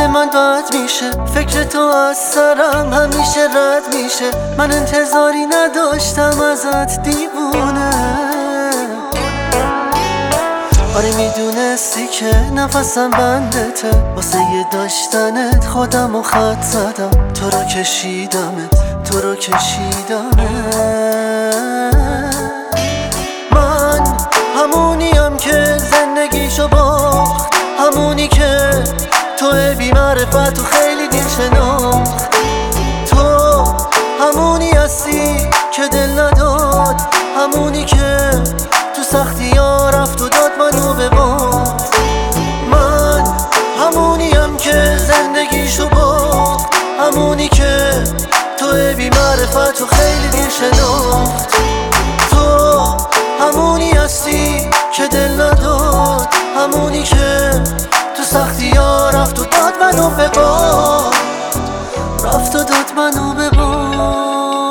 حال من بد میشه، فکر تو از سرم همیشه رد میشه. من انتظاری نداشتم ازت دیوونه. آره میدونستی که نفسم بندته، واسه یه داشتنت خودم و خط زدم. تو رو کشیدمت، تو رو کشیدمت. من همونیم که زندگیشو باخت، همونی که تو بی معرفت و خیلی دیر شناخت. تو همونی هستی که دل نداد، همونی که تو سختی ها رفت و داد منو به باد. من همونیم که زندگیشو باخت، همونی که تو بی معرفت و خیلی دیر شناخت. تو همونی هستی که دل نداد، همونی که تو سختی ها رفت و داد منو به باد. رفت و داد منو به باد.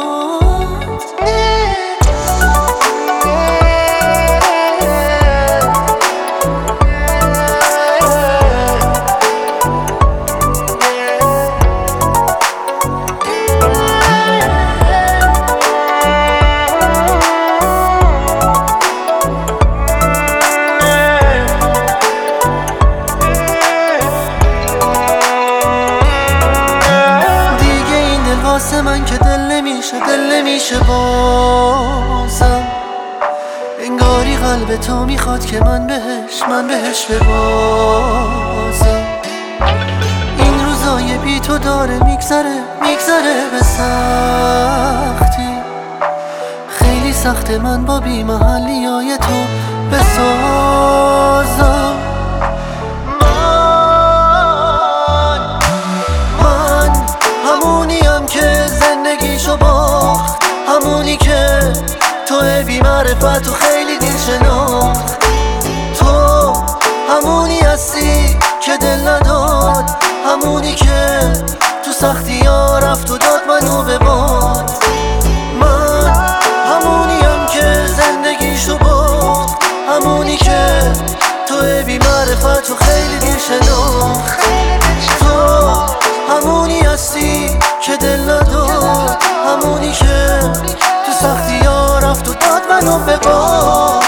واسه من که دل نمیشه بازم. انگاری قلب تو میخواد که من بهش ببازم. این روزای بی تو داره میگذره به سختی. خیلی سخته من با بی محلیای تو بسازم. زندگیشو باخت، همونی که تو بی معرفت و خیلی دیر شناخت. تو همونی هستی که دل نداد، همونی که تو سختی ها رفت و داد منو به باد. من همونیم که زندگیشو باخت، همونی که تو بی معرفت و خیلی دیر شناخت. تو همونی هستی که دل نداد، همونی که تو سختی ها رفت و داد منو به باد.